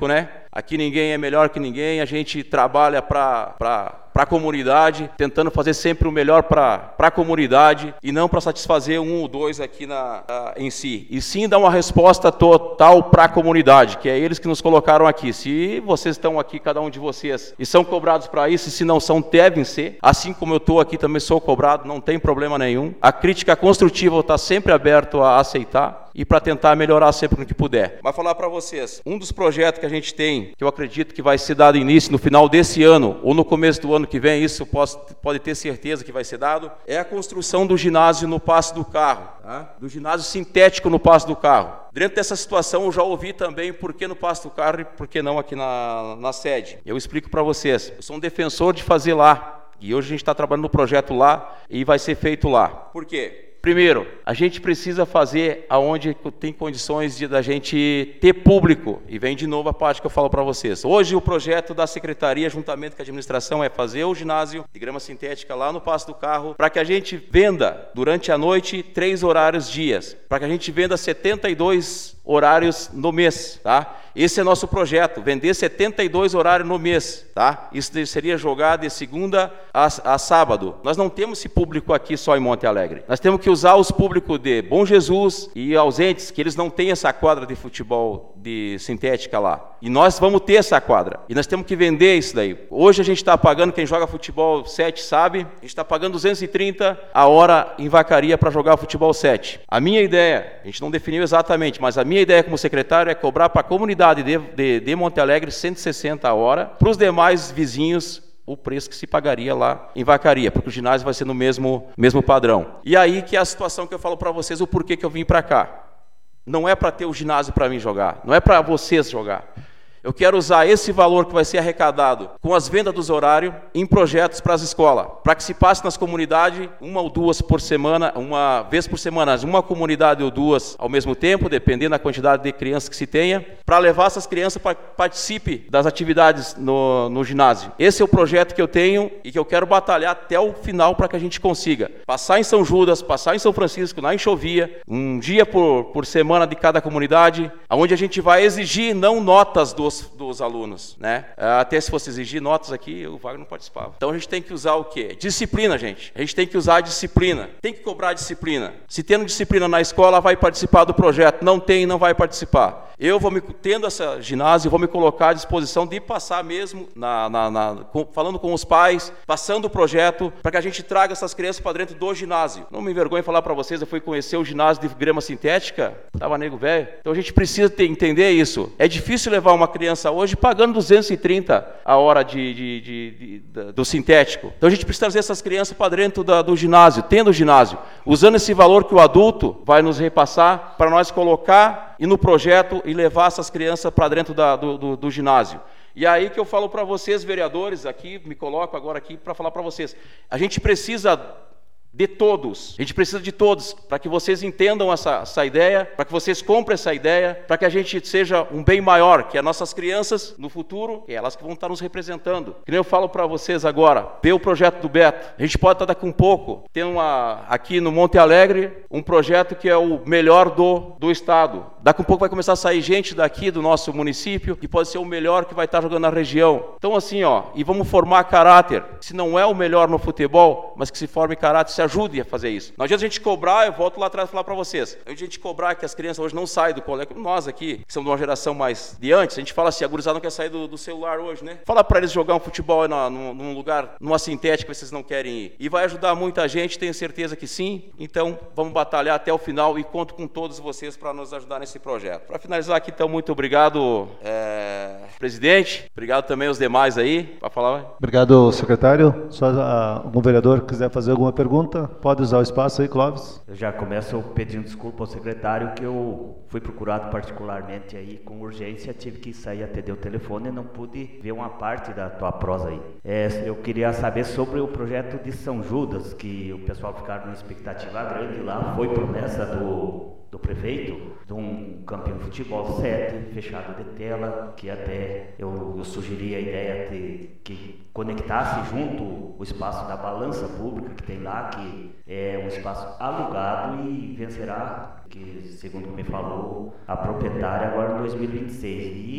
Aqui ninguém é melhor que ninguém, a gente trabalha para para a comunidade, tentando fazer sempre o melhor para a comunidade e não para satisfazer um ou dois aqui na, uh, em si. E sim dar uma resposta total para a comunidade, que é eles que nos colocaram aqui. Se vocês estão aqui, cada um de vocês, e são cobrados para isso, e se não são, devem ser. Assim como eu estou aqui, também sou cobrado, não tem problema nenhum. A crítica construtiva está sempre aberto a aceitar e para tentar melhorar sempre no que puder. Mas falar para vocês, um dos projetos que a gente tem, que eu acredito que vai ser dado início no final desse ano, ou no começo do ano que vem, isso posso, pode ter certeza que vai ser dado, é a construção do ginásio no Passo do Carro, tá? Do ginásio sintético no Passo do Carro. Dentro dessa situação, eu já ouvi também por que no Passo do Carro e por que não aqui na, na sede. Eu explico para vocês. Eu sou um defensor de fazer lá, e hoje a gente está trabalhando no projeto lá, e vai ser feito lá. Por quê? Primeiro, a gente precisa fazer aonde tem condições de da gente ter público, e vem de novo a parte que eu falo para vocês. Hoje o projeto da secretaria, juntamente com a administração, é fazer o ginásio de grama sintética lá no Passo do Carro, para que a gente venda durante a noite três horários dias, para que a gente venda setenta e dois horários no mês, tá? Esse é nosso projeto, vender setenta e dois horários no mês, tá? Isso seria jogar de segunda a, a sábado. Nós não temos esse público aqui só em Monte Alegre. Nós temos que usar os públicos de Bom Jesus e ausentes, que eles não têm essa quadra de futebol de sintética lá. E nós vamos ter essa quadra. E nós temos que vender isso daí. Hoje a gente está pagando, quem joga futebol sete sabe, a gente está pagando duzentos e trinta a hora em Vacaria para jogar futebol sete. A minha ideia, a gente não definiu exatamente, mas a minha ideia como secretário é cobrar para a comunidade de, de, de Monte Alegre cento e sessenta a hora, para os demais vizinhos o preço que se pagaria lá em Vacaria, porque o ginásio vai ser no mesmo, mesmo padrão. E aí que é a situação que eu falo para vocês, o porquê que eu vim para cá. Não é para ter o ginásio para mim jogar, não é para vocês jogar. Eu quero usar esse valor que vai ser arrecadado com as vendas dos horários em projetos para as escolas, para que se passe nas comunidades uma ou duas por semana, uma vez por semana, uma comunidade ou duas ao mesmo tempo, dependendo da quantidade de crianças que se tenha, para levar essas crianças para que participem das atividades no, no ginásio. Esse é o projeto que eu tenho e que eu quero batalhar até o final para que a gente consiga passar em São Judas, passar em São Francisco, na Enxovia, um dia por, por semana de cada comunidade, onde a gente vai exigir não notas dos dos alunos, né? Até se fosse exigir notas aqui, o Wagner não participava. Então a gente tem que usar o quê? Disciplina, gente. A gente tem que usar a disciplina. Tem que cobrar a disciplina. Se tendo disciplina na escola, vai participar do projeto. Não tem, não vai participar. Eu vou me, tendo essa ginásio, vou me colocar à disposição de passar mesmo, na, na, na, com, falando com os pais, passando o projeto, para que a gente traga essas crianças para dentro do ginásio. Não me envergonho de falar para vocês, eu fui conhecer o ginásio de grama sintética, estava nego velho. Então a gente precisa ter, entender isso. É difícil levar uma criança hoje pagando duzentos e trinta a hora de, de, de, de, de, do sintético. Então a gente precisa trazer essas crianças para dentro da, do ginásio, tendo o ginásio, usando esse valor que o adulto vai nos repassar para nós colocar e no projeto e levar essas crianças para dentro da, do, do, do ginásio. E aí que eu falo para vocês, vereadores, aqui, me coloco agora aqui para falar para vocês, a gente precisa de todos, a gente precisa de todos, para que vocês entendam essa, essa ideia, para que vocês comprem essa ideia, para que a gente seja um bem maior, que as nossas crianças, no futuro, é elas que vão estar nos representando. Que nem eu falo para vocês agora, vê o projeto do Beto, a gente pode estar daqui um pouco, tem uma, aqui no Monte Alegre, um projeto que é o melhor do, do estado. Daqui um pouco vai começar a sair gente daqui do nosso município, que pode ser o melhor que vai estar jogando na região. Então assim, ó, e vamos formar caráter, se não é o melhor no futebol, mas que se forme caráter, se ajude a fazer isso. Não adianta a gente cobrar, eu volto lá atrás e falar para vocês, a gente cobrar que as crianças hoje não saem do colégio, como nós aqui, que somos de uma geração mais de antes, a gente fala assim, a gurizada não quer sair do, do celular hoje, né? Fala para eles jogar um futebol na, num, num lugar, numa sintética, que vocês não querem ir. E vai ajudar muita gente, tenho certeza que sim. Então, vamos batalhar até o final e conto com todos vocês para nos ajudar nesse projeto. Para finalizar aqui, então, muito obrigado, é, presidente, obrigado também aos demais aí, para falar. Obrigado, secretário. Só uh, algum vereador que quiser fazer alguma pergunta, pode usar o espaço aí, Clóvis. Eu já começo pedindo desculpa ao secretário que eu fui procurado particularmente aí com urgência, tive que sair atender o telefone e não pude ver uma parte da tua prosa aí. É, eu queria saber sobre o projeto de São Judas, que o pessoal ficaram numa expectativa grande lá, foi promessa do, do prefeito, de um campinho de futebol sete, fechado de tela, que até eu, eu sugeri a ideia de que conectasse junto o espaço da balança pública que tem lá, que é um espaço alugado e vencerá, que segundo me falou a proprietária, agora em dois mil e vinte e seis. E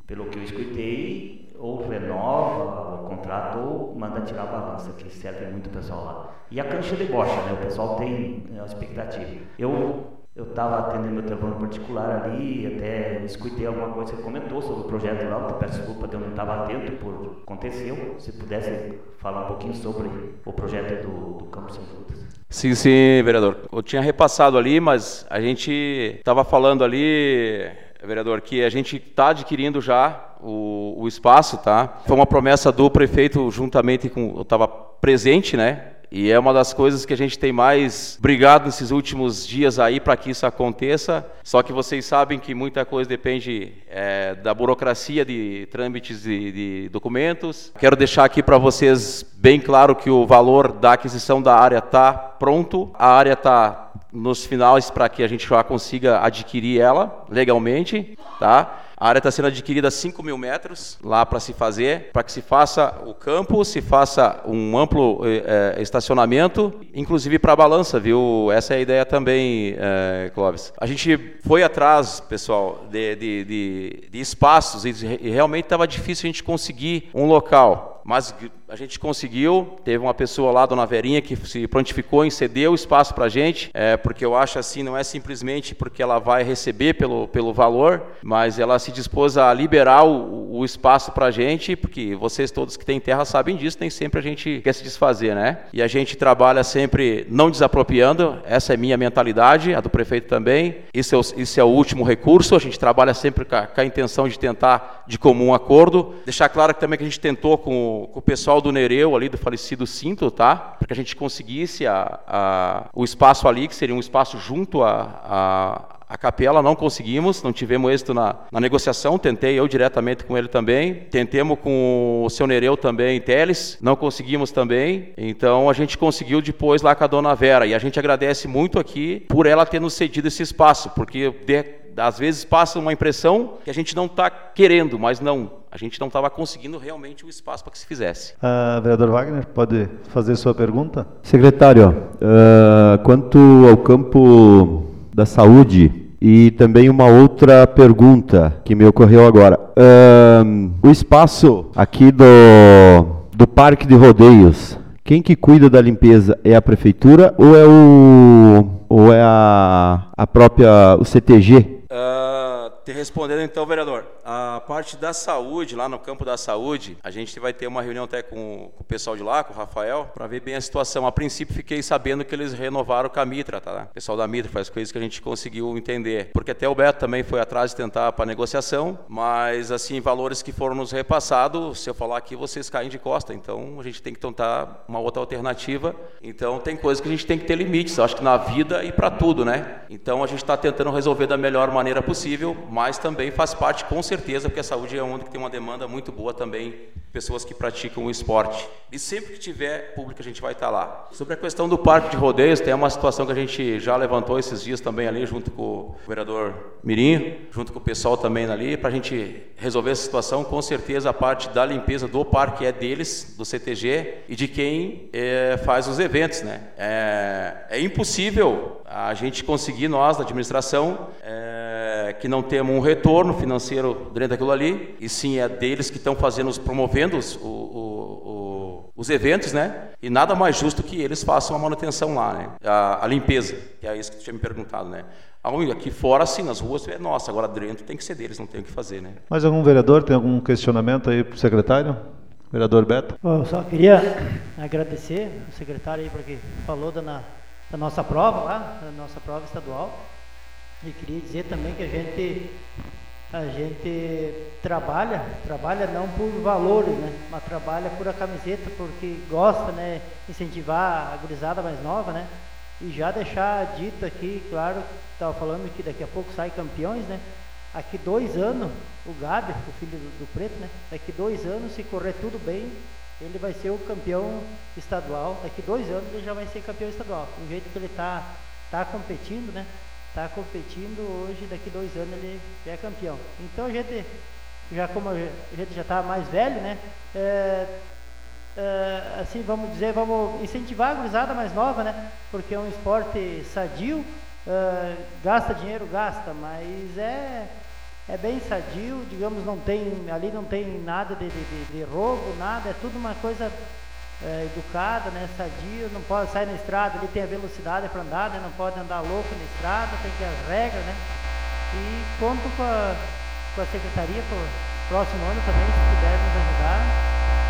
pelo que eu escutei, ou renova o contrato ou manda tirar a balança, que serve muito o pessoal lá. E a cancha de bocha, né? O pessoal tem a expectativa. Eu eu estava atendendo meu telefone particular ali, até escutei alguma coisa que comentou sobre o projeto lá, eu peço desculpa que eu não estava atento por aconteceu. Se pudesse falar um pouquinho sobre o projeto do, do Campo Sem Frutas. Sim, sim, vereador. Eu tinha repassado ali, mas a gente estava falando ali, vereador, que a gente está adquirindo já o, o espaço, tá? Foi uma promessa do prefeito juntamente com... Eu estava presente, né? E é uma das coisas que a gente tem mais brigado nesses últimos dias aí para que isso aconteça. Só que vocês sabem que muita coisa depende é, da burocracia de trâmites de, de documentos. Quero deixar aqui para vocês bem claro que o valor da aquisição da área está pronto. A área está nos finais para que a gente já consiga adquirir ela legalmente, tá? A área está sendo adquirida a cinco mil metros lá para se fazer, para que se faça o campo, se faça um amplo é, estacionamento, inclusive para a balança, viu? Essa é a ideia também, é, Clóvis. A gente foi atrás, pessoal, de, de, de, de espaços e, e realmente estava difícil a gente conseguir um local. Mas a gente conseguiu, teve uma pessoa lá, Dona Verinha, que se prontificou em ceder o espaço para a gente, é, porque eu acho assim, não é simplesmente porque ela vai receber pelo, pelo valor, mas ela se dispôs a liberar o, o espaço para a gente, porque vocês todos que têm terra sabem disso, nem sempre a gente quer se desfazer, né? E a gente trabalha sempre não desapropriando, essa é minha mentalidade, a do prefeito também, isso é o, isso é o último recurso, a gente trabalha sempre com a, com a intenção de tentar de comum acordo, deixar claro que também que a gente tentou com com o pessoal do Nereu, ali do falecido Cinto, tá? Para que a gente conseguisse a, a, o espaço ali, que seria um espaço junto à a, a, a capela, não conseguimos, não tivemos êxito na, na negociação, tentei eu diretamente com ele também, tentemos com o seu Nereu também, Teles, não conseguimos também, então a gente conseguiu depois lá com a Dona Vera, e a gente agradece muito aqui por ela ter nos cedido esse espaço, porque de, às vezes passa uma impressão que a gente não está querendo, mas não, a gente não estava conseguindo realmente o espaço para que se fizesse. Uh, vereador Wagner, pode fazer sua pergunta? Secretário, uh, quanto ao campo da saúde, e também uma outra pergunta que me ocorreu agora. Uh, o espaço aqui do, do Parque de Rodeios, quem que cuida da limpeza? É a prefeitura ou é o ou é a, a própria o C T G? Uh, te respondendo então, vereador, a parte da saúde, lá no campo da saúde, a gente vai ter uma reunião até com, com o pessoal de lá, com o Rafael, para ver bem a situação. A princípio fiquei sabendo que eles renovaram com a Mitra, tá? O pessoal da Mitra faz coisas que a gente conseguiu entender, porque até o Beto também foi atrás de tentar para negociação, mas assim, valores que foram nos repassados, se eu falar aqui, vocês caem de costa, então a gente tem que tentar uma outra alternativa. Então tem coisas que a gente tem que ter limites, acho que na vida e para tudo, né? Então a gente está tentando resolver da melhor maneira possível, mas também faz parte, com certeza, porque a saúde é onde tem uma demanda muito boa também, pessoas que praticam o esporte. E sempre que tiver público, a gente vai estar lá. Sobre a questão do Parque de Rodeios, tem uma situação que a gente já levantou esses dias também ali, junto com o vereador Mirinho, junto com o pessoal também ali, para a gente resolver essa situação. Com certeza, a parte da limpeza do parque é deles, do C T G, e de quem é, faz os eventos, né? É, é impossível a gente conseguir, nós, da administração, é, que não temos um retorno financeiro dentro daquilo ali, e sim é deles que estão fazendo, os, promovendo os, o, o, o, os eventos, né? E nada mais justo que eles façam a manutenção lá, né? A, a limpeza, que é isso que tu tinha me perguntado, né? Aqui fora, sim, nas ruas é nossa, agora dentro tem que ser deles, não tem o que fazer, né? Mais algum vereador tem algum questionamento aí para o secretário? Vereador Beto? Bom, eu só queria agradecer o secretário aí porque falou da, na, da nossa prova lá, da nossa prova estadual. E queria dizer também que a gente, a gente trabalha, trabalha não por valores, né? Mas trabalha por a camiseta, porque gosta, né? Incentivar a gurizada mais nova, né? E já deixar dito aqui, claro, estava falando que daqui a pouco sai campeões, né? Aqui dois anos, o Gabi, o filho do, do Preto, né? Daqui dois anos, se correr tudo bem, ele vai ser o campeão estadual. Daqui dois anos ele já vai ser campeão estadual. Do jeito que ele está tá competindo, né? Está competindo hoje, daqui dois anos ele é campeão. Então a gente, já como a gente já está mais velho, né? É, é, assim, vamos dizer, vamos incentivar a gurizada mais nova, né? Porque é um esporte sadio, é, gasta dinheiro, gasta, mas é, é bem sadio, digamos, não tem, ali não tem nada de, de, de roubo, nada, é tudo uma coisa é, educada, né, sadio, não pode sair na estrada, ali tem a velocidade para andar, né, não pode andar louco na estrada, tem que ter as regras, né, e conto com a, com a secretaria para o próximo ano também, se puder nos ajudar.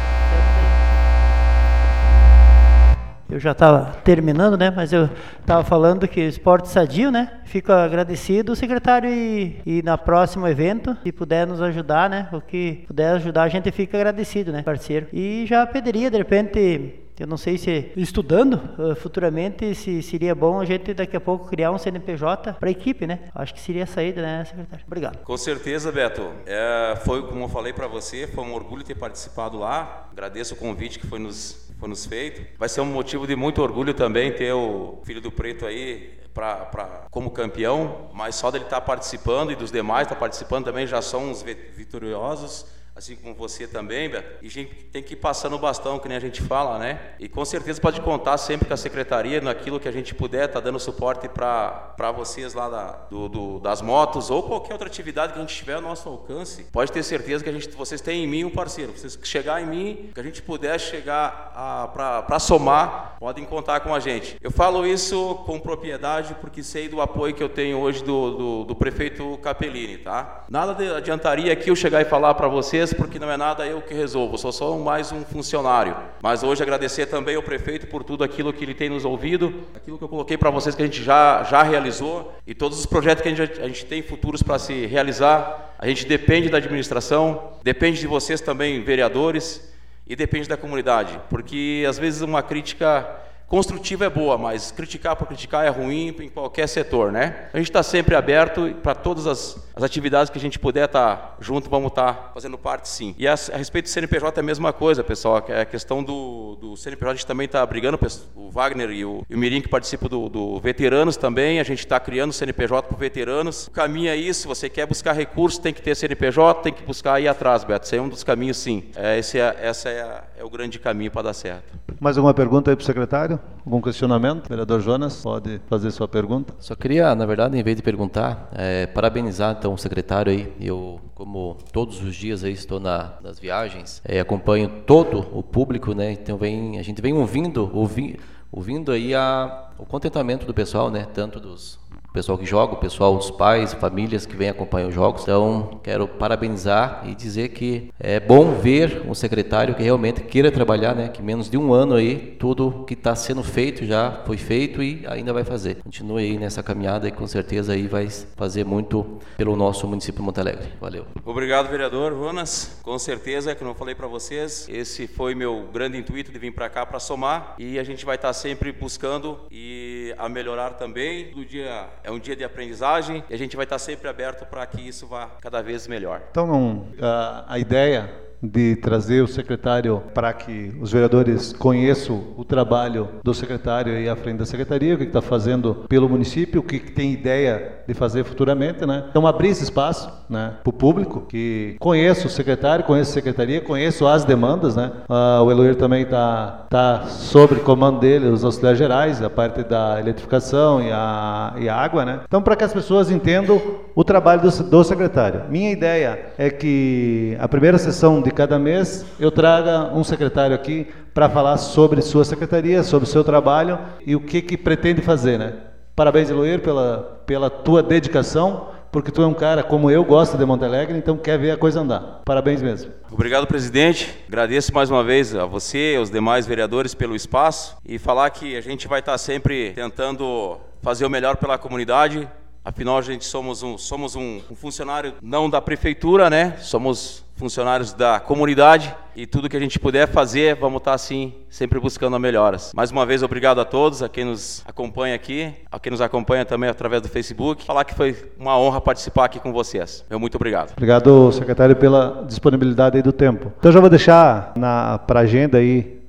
Eu já estava terminando, né? Mas eu estava falando que esporte sadio, né? Fico agradecido, secretário, e, e na próximo evento, se puder nos ajudar, né? O que puder ajudar, a gente fica agradecido, né, parceiro? E já pediria, de repente, eu não sei se estudando uh, futuramente, se seria bom a gente daqui a pouco criar um C N P J para a equipe, né? Acho que seria a saída, né, secretário? Obrigado. Com certeza, Beto. É, foi, como eu falei para você, foi um orgulho ter participado lá. Agradeço o convite que foi nos, foi nos feito. Vai ser um motivo de muito orgulho também ter o filho do Preto aí pra, pra, como campeão, mas só dele estar tá participando e dos demais estar tá participando também já são uns vitoriosos. Assim como você também, Beto, e a gente tem que ir passando o bastão, que nem a gente fala, né? E com certeza pode contar sempre com a secretaria, naquilo que a gente puder, tá dando suporte para vocês lá da, do, do, das motos, ou qualquer outra atividade que a gente tiver ao nosso alcance. Pode ter certeza que a gente, vocês têm em mim um parceiro, vocês chegar em mim, que a gente puder chegar para somar, podem contar com a gente. Eu falo isso com propriedade, porque sei do apoio que eu tenho hoje do, do, do prefeito Capellini, tá? Nada adiantaria aqui eu chegar e falar para vocês, porque não é nada eu que resolvo, sou só mais um funcionário. Mas hoje agradecer também ao prefeito por tudo aquilo que ele tem nos ouvido, aquilo que eu coloquei para vocês que a gente já, já realizou, e todos os projetos que a gente, a gente tem futuros para se realizar. A gente depende da administração, depende de vocês também, vereadores, e depende da comunidade, porque às vezes uma crítica construtiva é boa, mas criticar por criticar é ruim em qualquer setor, né? A gente está sempre aberto para todas as, as atividades que a gente puder estar tá junto, vamos estar tá fazendo parte, sim. E a, a respeito do C N P J é a mesma coisa, pessoal, é a questão do, do C N P J, a gente também está brigando, o Wagner e o, e o Mirim, que participam do, do Veteranos também, a gente está criando o C N P J para veteranos. O caminho é isso, você quer buscar recursos, tem que ter C N P J, tem que buscar aí atrás, Beto, esse é um dos caminhos, sim. É, esse é, essa é, a, é o grande caminho para dar certo. Mais alguma pergunta aí para o secretário? Algum questionamento? Vereador Jonas, pode fazer sua pergunta. Só queria, na verdade, em vez de perguntar, é, parabenizar então o secretário aí. Eu, como todos os dias aí estou na, nas viagens, é, acompanho todo o público, né? Então vem, a gente vem ouvindo, ouvi, ouvindo aí a, o contentamento do pessoal, né? Tanto dos pessoal que joga, o pessoal, os pais, famílias que vêm acompanhar os jogos. Então, quero parabenizar e dizer que é bom ver um secretário que realmente queira trabalhar, né? Que menos de um ano aí, tudo que está sendo feito já foi feito e ainda vai fazer. Continue aí nessa caminhada e com certeza aí vai fazer muito pelo nosso município de Monte Alegre. Valeu. Obrigado, vereador Jonas. Com certeza, como eu falei para vocês, esse foi meu grande intuito de vir para cá para somar, e a gente vai estar sempre buscando e a melhorar também. Do dia É um dia de aprendizagem e a gente vai estar sempre aberto para que isso vá cada vez melhor. Então, a, a ideia de trazer o secretário para que os vereadores conheçam o trabalho do secretário e à frente da secretaria, o que está fazendo pelo município, o que, que tem ideia de fazer futuramente, né? Então, abrir esse espaço, né, para o público, que conheça o secretário, conheça a secretaria, conheça as demandas, né? Ah, o Eloir também está tá sobre comando dele, os auxiliares gerais, a parte da eletrificação e a, e a água, né? Então, para que as pessoas entendam o trabalho do, do secretário. Minha ideia é que a primeira sessão de cada mês eu traga um secretário aqui para falar sobre sua secretaria, sobre o seu trabalho e o que que pretende fazer, né? Parabéns, Eloir, pela, pela tua dedicação, porque tu é um cara como eu, gosta de Monte Alegre, então quer ver a coisa andar. Parabéns mesmo. Obrigado, presidente. Agradeço mais uma vez a você e aos demais vereadores pelo espaço e falar que a gente vai estar sempre tentando fazer o melhor pela comunidade. Afinal, a gente somos um, somos um, um funcionário não da prefeitura, né? Somos funcionários da comunidade e tudo que a gente puder fazer, vamos estar assim, sempre buscando melhoras. Mais uma vez, obrigado a todos, a quem nos acompanha aqui, a quem nos acompanha também através do Facebook. Falar que foi uma honra participar aqui com vocês. Meu muito obrigado. Obrigado, secretário, pela disponibilidade aí do tempo. Então, já vou deixar para a agenda aí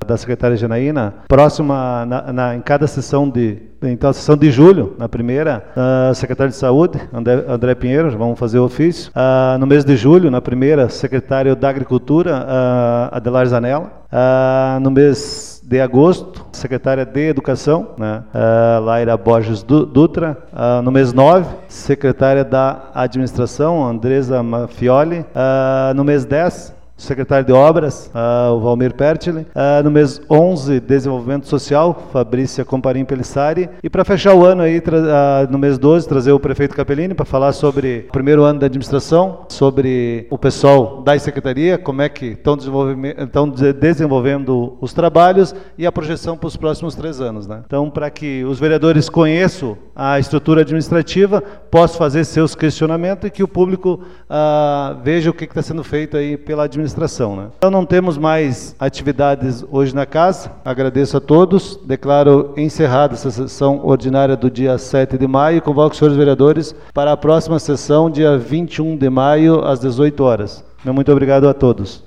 da secretária Janaína, próxima, na, na, em cada sessão de, então a sessão de julho, na primeira, uh, secretário de Saúde, André, André Pinheiro, vamos fazer o ofício. Uh, no mês de julho, na primeira, secretário da Agricultura, uh, Adelar Zanella. Uh, no mês de agosto, secretária de Educação, né, uh, Laira Borges Dutra. Uh, no mês nove, secretária da Administração, Andresa Mafioli. Uh, no mês dez, secretário de Obras, uh, o Valmir Pertile. Uh, no mês onze, Desenvolvimento Social, Fabrícia Comparim Pelissari. E para fechar o ano aí, uh, no mês doze, trazer o prefeito Capellini para falar sobre o primeiro ano da administração, sobre o pessoal da secretaria, como é que estão desenvolvendo os trabalhos e a projeção para os próximos três anos, né? Então, para que os vereadores conheçam a estrutura administrativa, possam fazer seus questionamentos e que o público uh, veja o que está sendo feito aí pela administração. Administração, né? Então não temos mais atividades hoje na casa. Agradeço a todos. Declaro encerrada essa sessão ordinária do dia sete de maio e convoco os senhores vereadores para a próxima sessão, dia vinte e um de maio, às dezoito horas. Muito obrigado a todos.